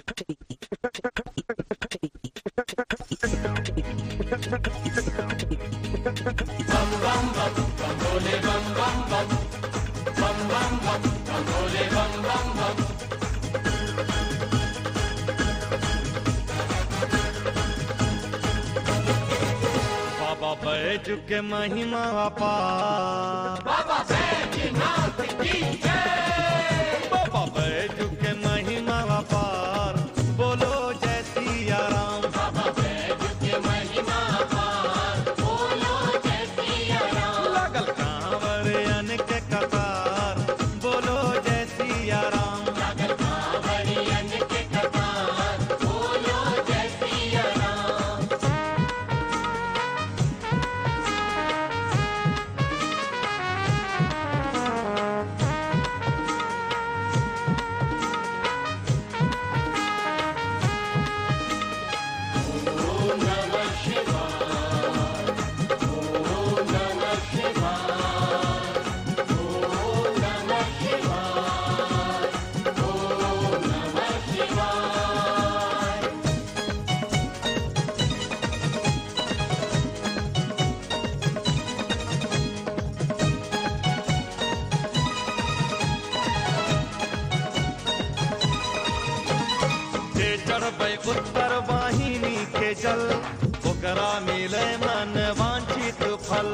बाबा बैजू के महिमा अपार, बाबा बैजनाथ की जय। बाबा बैजू के महिमा अपार, बोलो जय सिया राम। बाबा बैजू के महिमा अपार, बोलो जय सिया राम। लगल कांवरियन के कतार, बोलो जय सिया राम। लागल कांवरियन के कतार, बोलो जय सिया राम। ओम नमः शिवाय, ओम नमः शिवाय, ओम नमः शिवाय, ओम नमः शिवाय। जे चढ़बै उत्तर वाहिनी के जल, ओकरा मिले मन वांछित फल।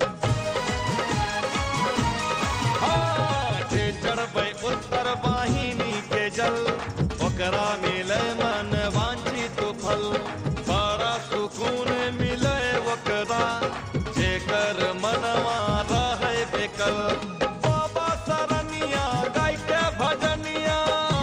जे चढ़बै उत्तर वाहिनी के जल, ओकरा मिले मन वांछित फल। बड़ा सुकून मिले ओकरा, जेकर मनवा रहे बेकल। बाबा सरनिया गाय के भजनिया,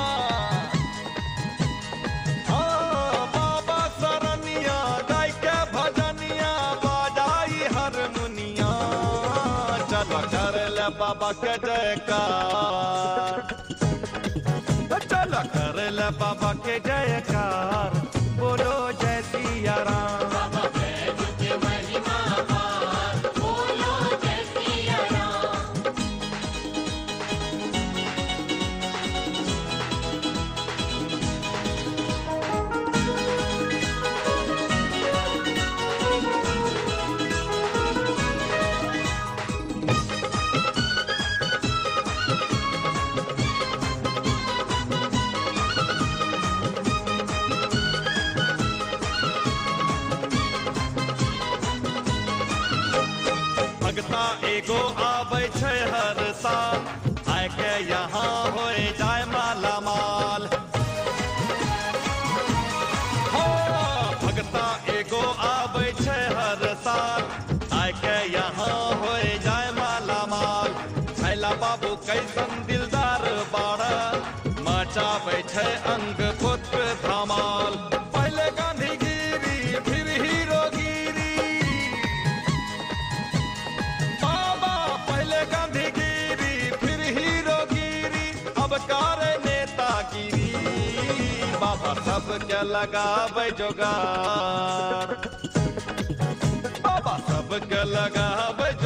बाबा सरनिया गाय के भजनिया, बाजाई हारमोनिया। चलो कर ले बाबा के जयकार, चलो कर ले बाबा के जयकार, बोलो जय सिया राम। बाबा बैजू के महिमा अपार, बोलो जय सिया राम। भगता एगो आबै छै हर साल, आय के यहाँ होए जाय माला माल। हो भगता एगो आबै छै हर साल, आय के यहाँ होए जाय माला माल। छैला बाबू कैसन दिलदार बाड़ा, मचाबै छै अंग पुत्र धमाल। पहले गांधीगिरी फिर हीरोगिरी, बाबा पहले गांधीगिरी फिर हीरोगिरी, अब करे नेतागिरी। बाबा सबके लगाबै जोगार, बाबा सबके लगाबै